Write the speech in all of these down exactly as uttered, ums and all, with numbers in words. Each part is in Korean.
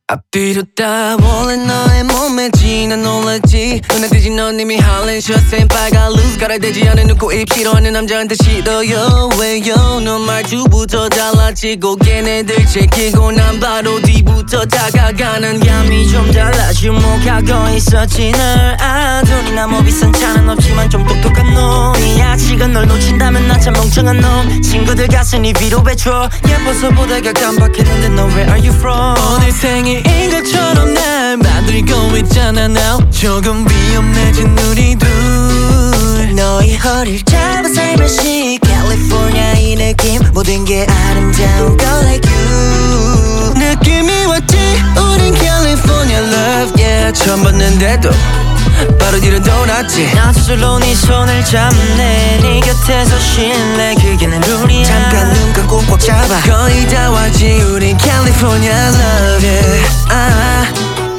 앞뒤로 따라올래 너의 몸에 지난 놀랐지 눈에 띄지 넌 이미 할랜 셔츠엔 빨간 루즈 갈아대지 않은 눈코입 싫어하는 남자한테 싫어요 왜요 넌 말투부터 달랐지 고개네들 제끼고 난 바로 뒤부터 다가가는 감이 좀 달라 주목하고 있었지 널 아 돈이나 뭐 비싼 차는 없지만 좀 똑똑한 놈이야 지금 널 놓친다면 난 참 멍청한 놈 친구들 가슴이 위로 배줘 예뻐서 보다가 깜빡했는데 너 where are you from 오늘 생일인 것처럼 날 만들고 있잖아 now 조금 위험해진 우리 둘 너의 허리를 잡아 살며시 캘리포니아 이 느낌 모든 게 아름다운 girl like you 느낌이 왔지 우린 캘리포니아 love yeah 처음 봤는데도 바로 뒤로 돌았지 나 저절로 네 손을 잡네 네 곁에서 쉴래 그게 난 룰이야 잠깐 눈 감고 꽉 잡아 거의 다 왔지 우린 캘리포니아 love yeah 아.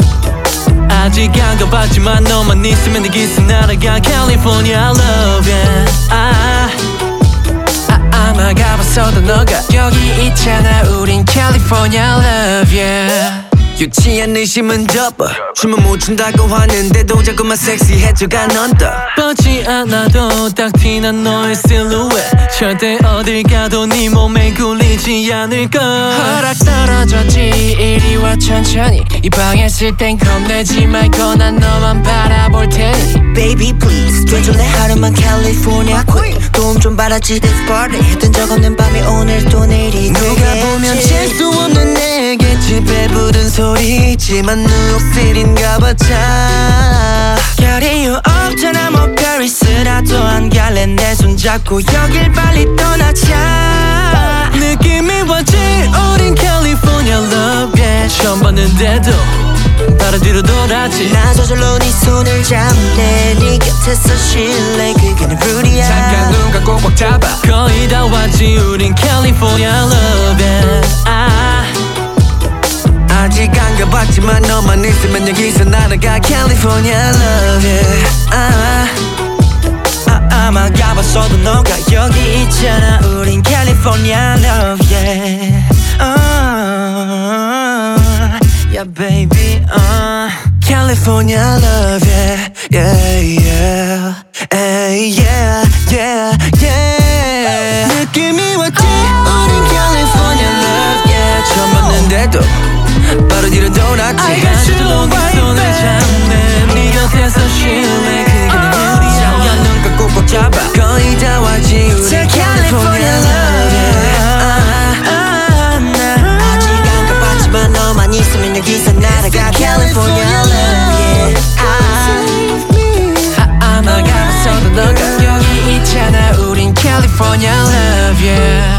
아직 안 가봤지만 너만 있으면 내 기스 날아가 캘리포니아 love yeah 아. 아, 아마 가봤어도 너가 여기 있잖아 우린 캘리포니아 love yeah 유치한 의심은 접어 춤은 못 춘다고 하는데도 자꾸만 섹시해져가 넌 더 뻗지 않아도 딱 티난 너의 실루엣 절대 어딜 가도 네 몸에 굴리지 않을걸 허락 떨어졌지 이리 와 천천히 이 방에 있을 땐 겁내지 말고 난 너만 바라볼 테니 Baby please 돼줄래 하루만 캘리포니아 queen 도움 좀 받았지 this party 했던 적 없는 밤이 오늘 또 내리게 누가 보면 질 수 없는 내겠지 배부른 소리지만 뉴욕시티인가 봐자 결이 이유 없잖아 뭐 페리스라도 안 갈래 내 손잡고 여길 빨리 떠나자 느낌이 왔지 우린 캘리포니아 love yeah 처음 봤는데도 바로 뒤로 돌았지 나 저절로 네 손을 잡네 네 곁에서 쉴래 그게 내 룰이야 잠깐 눈 감고 꽉 잡아 거의 다 왔지 우린 캘리포니아 love yeah 아. 아직 안 가봤지만 너만 있으면 여기서 날아가 캘리포니아 love yeah 아. 아, 아마 가봤어도 너가 여기 있잖아 우린 캘리포니아 love yeah uh, yeah baby uh. California love yeah yeah yeah hey, yeah yeah yeah 느낌이 왔지 우린 California love yeah 처음 봤는데도 바로 뒤로 돌았지 난 저절로 네 손을 잡네 네 곁에서 쉴래 그게 내 룰이야 잠깐 눈 감고 꽉 잡아 거의 다 왔지 우리 California love yeah 아직 안 가봤지만 너만 있으면 여기서 날아가 California love yeah 아마 가봤어도 너가 여기 있잖아 우린 California love yeah